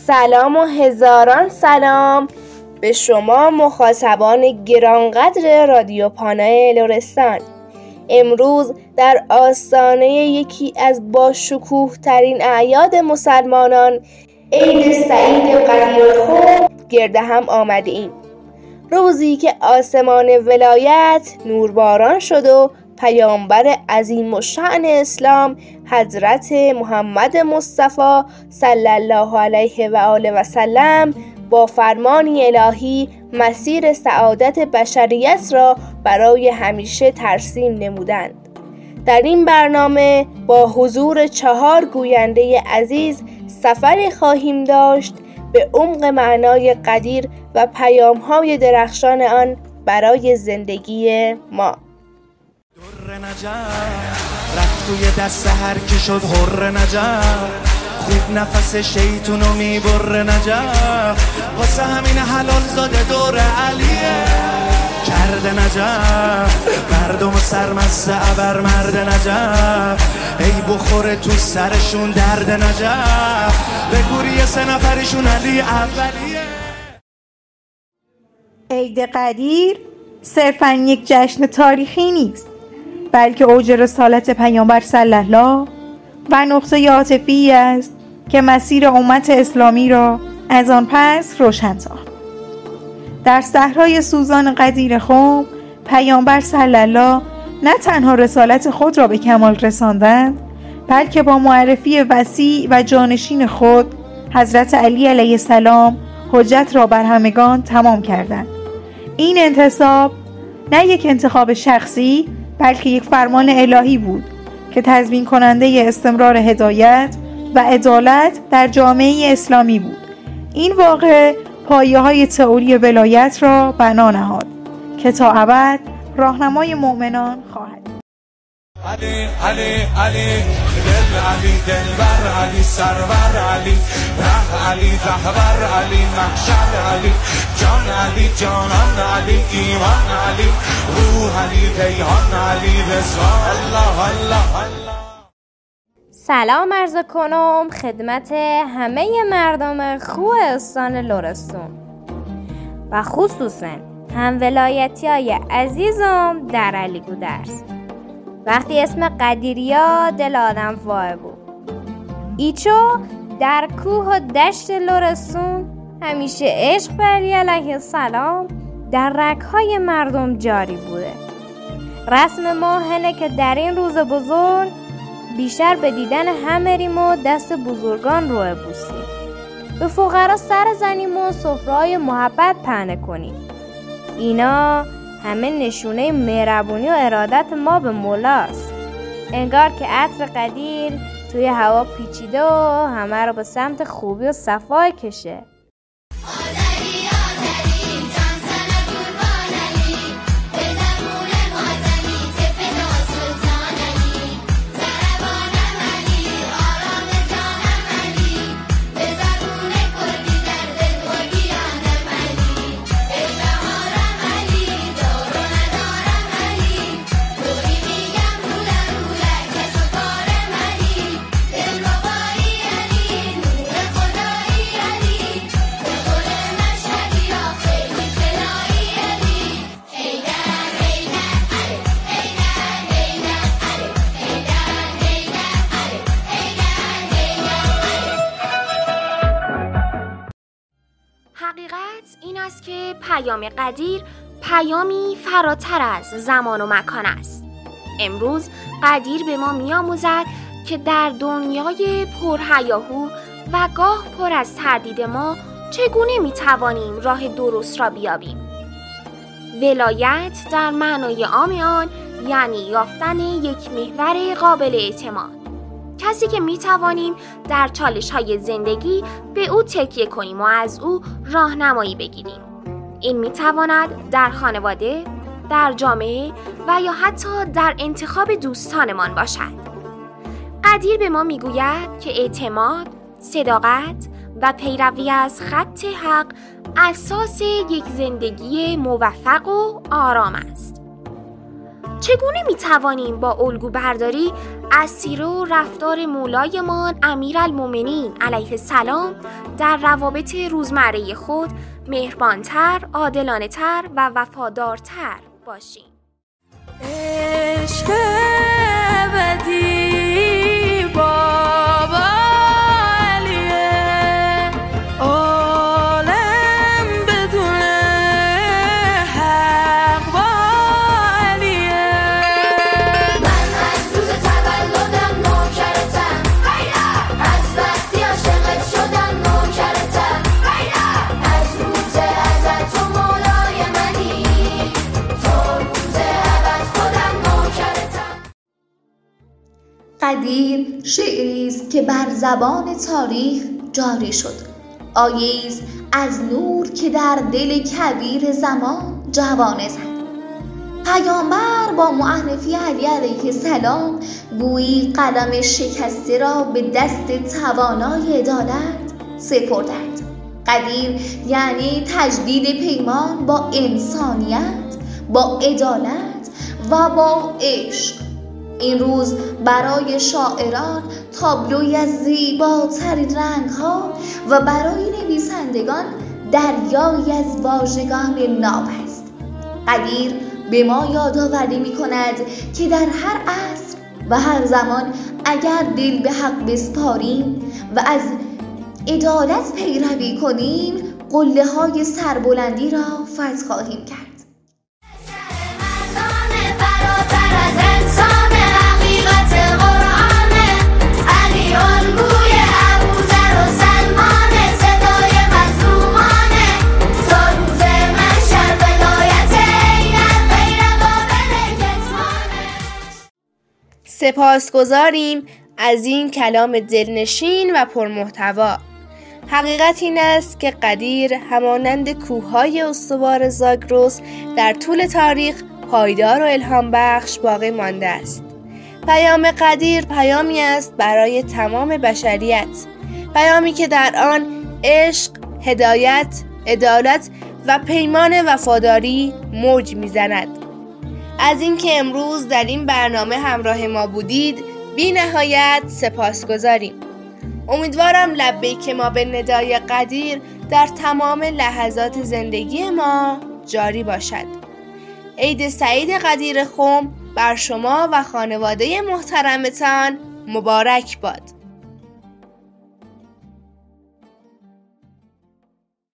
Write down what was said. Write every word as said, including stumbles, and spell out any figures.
سلام و هزاران سلام به شما مخاطبان گرانقدر رادیو پانای لرستان. امروز در آستانه یکی از باشکوه ترین اعیاد مسلمانان، عید سعید قدیرخم، گرد هم آمده ایم. روزی که آسمان ولایت نورباران شد و پیامبر عظیم الشأن اسلام حضرت محمد مصطفی صلی الله علیه و آله و سلم با فرمانی الهی مسیر سعادت بشریت را برای همیشه ترسیم نمودند. در این برنامه با حضور چهار گوینده عزیز سفری خواهیم داشت به عمق معنای قدیر و پیام‌های درخشان آن برای زندگی ما. در نجف رفت توی دست هر کی شد حر نجف، خوب نفس شیطونو میبره نجف، واسه همین حلال زاده دور علیه کرده نجف، مردم سرمست ابر مرد نجف، ای بخوره تو سرشون درد نجف، به گوری سه نفرشون علی اولیه. عید قدیر صرفاً یک جشن تاریخی نیست، بلکه اوج رسالت پیامبر صلی الله و نقطه عاطفی است که مسیر امت اسلامی را از آن پس روشن ساخت. در صحرای سوزان قدیرخم پیامبر صلی الله نه تنها رسالت خود را به کمال رساندند، بلکه با معرفی وسیع و جانشین خود حضرت علی علیه السلام حجت را بر همگان تمام کردند. این انتصاب نه یک انتخاب شخصی، بلکه یک فرمان الهی بود که تضمین کننده استمرار هدایت و عدالت در جامعه اسلامی بود. این واقعه پایه های تئوری ولایت را بنا نهاد که تا ابد راهنمای مؤمنان خواهد. علی علی علی دل علی دلبر علی سرور علی ره علی رهبر علی محشر علی جان علی جانان علی ایمان علی روح علی ریحان علی رضوان الله الله الله. سلام عرض کنم خدمت همه مردم خوب استان لرستان و خصوصا هم ولایتی های عزیزم در علی گودرز. وقتی اسم قدیریا دل آدم وای بود. ایچو در کوه و دشت لرستان همیشه عشق بر علی علیه السلام در رگ‌های مردم جاری بوده. رسم ما هنه که در این روز بزرگ بیشتر به دیدن هم بریم و دست بزرگان روی بوسیم، به فقرا سر زنیم و سفره‌های محبت پهن کنیم. اینا همه نشونه مهربونی و ارادت ما به مولاست. انگار که عطر قدیر توی هوا پیچیده و همه رو به سمت خوبی و صفای کشه. این است که پیام قدیر پیامی فراتر از زمان و مکان است. امروز قدیر به ما می‌آموزد که در دنیای پرهیاهو و گاه پر از تردید ما چگونه می‌توانیم راه درست را بیابیم. ولایت در معنای عام آن یعنی یافتن یک محور قابل اعتماد، کسی که می توانیم در چالش‌های زندگی به او تکیه کنیم و از او راهنمایی بگیریم. این می تواند در خانواده، در جامعه و یا حتی در انتخاب دوستانمان باشد. قدیر به ما می گوید که اعتماد، صداقت و پیروی از خط حق اساس یک زندگی موفق و آرام است. چگونه می توانیم با الگو برداری از سیره و رفتار مولایمان امیرالمومنین علیه السلام در روابط روزمره خود مهربانتر، عادلانه‌تر و وفادارتر باشیم. عشق ابدی بابا علیه، عالم بدون حق با علیه. من از روز تولدم نوکرتم، از وقتی عاشقت شدم نوکرتم، از روز ازل تو مولای منی، تا روز ابد خودم نوکرتم. قدیر شعری است که بر زبان تاریخ جاری شد، آیه‌ای است از نور که در دل کویر زمان جوانه زد. پیامبر با معرفی علی علیه السلام گویی قلم شکسته را به دست توانای عدالت سپردند. قدیر یعنی تجدید پیمان با انسانیت، با عدالت و با عشق. این روز برای شاعران تابلوی از زیباترین رنگ‌ها و برای نویسندگان دریایی از واژگان ناب است. قدیر به ما یادآوری می‌کند که در هر عصر و هر زمان اگر دل به حق بسپاریم و از عدالت پیروی کنیم، قله‌های سربلندی را فتح خواهیم کرد. سپاسگزاریم از این کلام دلنشین و پرمحتوا. حقیقت این است که قدیر همانند کوههای استوار زاگرس در طول تاریخ پایدار و الهام بخش باقی مانده است. پیام قدیر پیامی است برای تمام بشریت، پیامی که در آن عشق، هدایت، عدالت و پیمان وفاداری موج میزند. از اینکه امروز در این برنامه همراه ما بودید بی نهایت سپاسگزاریم. امیدوارم لبیک ما به ندای قدیر در تمام لحظات زندگی ما جاری باشد. عید سعید قدیر خم بر شما و خانواده محترمتان مبارک باد.